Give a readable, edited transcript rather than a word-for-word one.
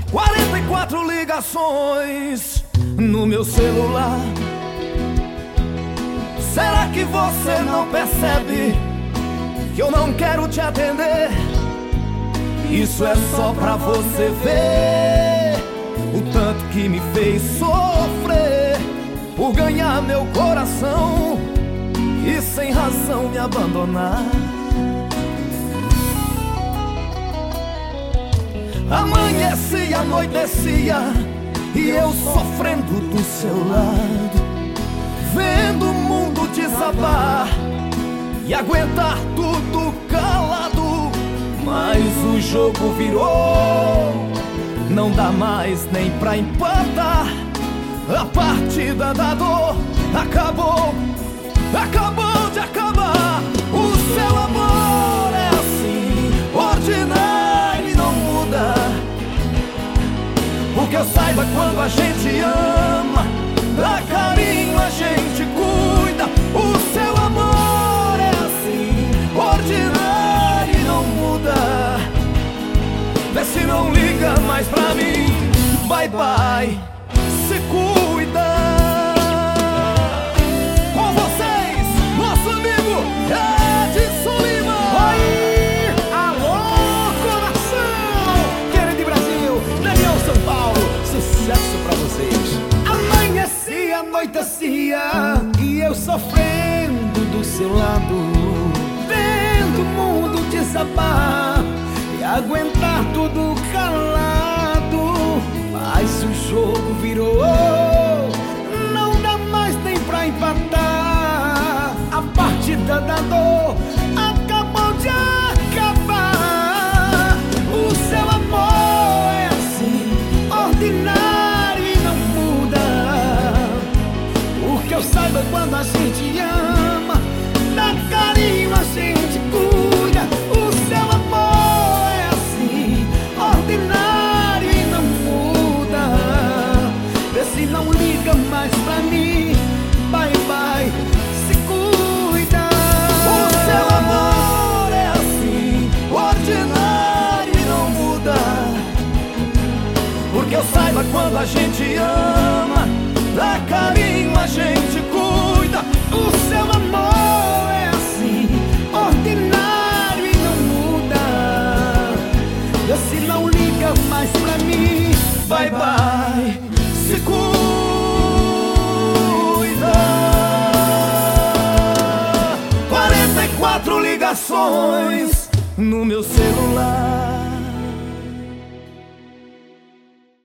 44 ligações no meu celular. Será que você não percebe que eu não quero te atender? Isso é só pra você ver o tanto que me fez sofrer por ganhar meu coração e sem razão me abandonar. Amanhecia, anoitecia e eu sofrendo do seu lado, vendo o mundo desabar e aguentar tudo calado. Mas o jogo virou, não dá mais nem pra empatar. A partida da dor acabou, acabou de acabar. O seu amor é assim, ordinário e não muda. Porque eu saiba, quando a gente ama, dá carinho, a gente cuida. O seu amor é assim, ordinário e não muda. Vê se não liga mais pra mim. Bye bye, se cuida. Com vocês, nosso amigo Edson Lima. Oi, alô, coração, querido de Brasil, Daniel São Paulo, sucesso pra vocês. Amanhecia, anoitecia e eu sofrendo do seu lado, vendo o mundo desabar e aguentar tudo calado. Mas o jogo virou, não dá mais nem pra empatar. A partida da dor acabou de acabar. O seu amor é assim, ordinário e não muda. Porque eu saiba, quando a gente ama, dá carinho, a gente cuida. O seu amor é assim, ordinário e não muda. Vê se não liga mais pra mim. Bye bye, se cuida. O seu amor é assim, ordinário e não muda. Porque eu saiba, quando a gente ama, dá carinho, a gente cuida. O seu amor é assim, ordinário e não muda. Vê se não liga mais pra mim. Bye bye, se cuida. 44 ligações no meu celular.